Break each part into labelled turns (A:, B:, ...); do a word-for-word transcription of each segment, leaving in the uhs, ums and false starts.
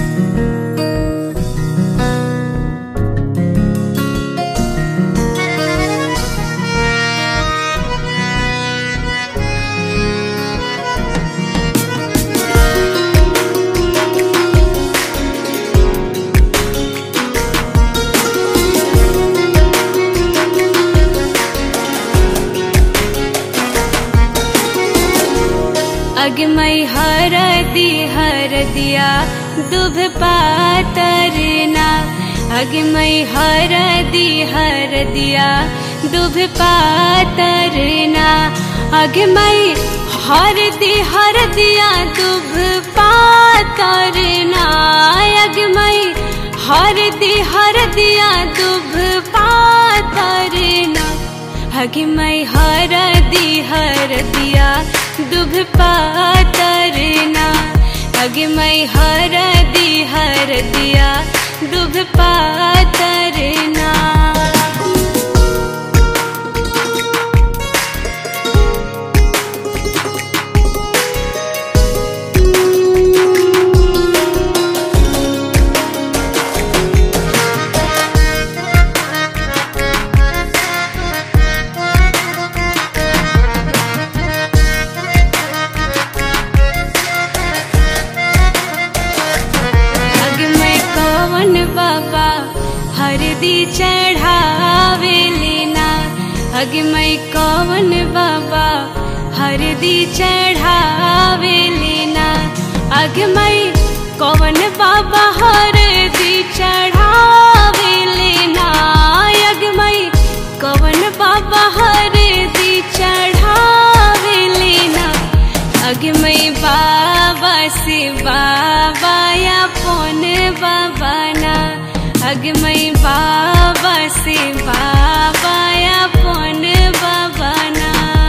A: अगमई हरदी हरदिया दुभ पातरना, अगमई हरदी हरदिया दुभ पातरना, अगमई हरदी हरदिया दुभ पातरना, अगमई हरदी हरदिया दुभ पातरना, अगमई हरदी हरदिया दुभ पातरना, अगमई हरदी हरदिया दुभ पातरना। बाबा हरदी चढ़ावे लेना, अगमई कौन बाबा हरदी चढ़ावे लेना, अगमई कौन बाबा हरदी चढ़ावे लेना, अगमई कौन बाबा हरदी चढ़ावे लेना, अगमई बाबा से बाबा या पौन बाबा ना, अगमई बाबा से बाबा या पौन बाबा ना।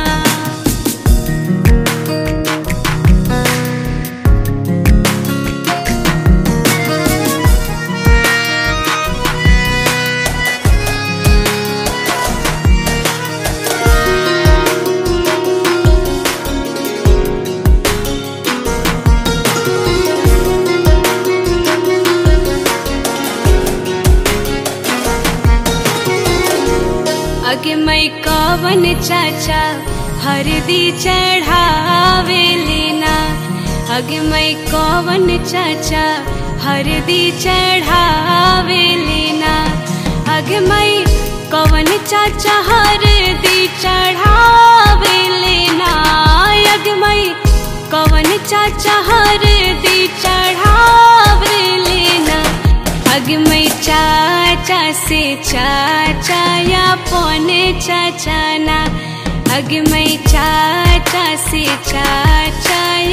A: अगमई कौन चाचा हरदी चढ़ावे लेना, अगमई कौन चाचा हरदी चढ़ावे लेना, अगमई कौन चाचा हरदी चढ़ावे लेना, अगमई कौन चाचा हरदी चढ़ावे लेना, अगमई चाचा से चाचा या पौने चाचा ना, अगमई चाचा से चाचा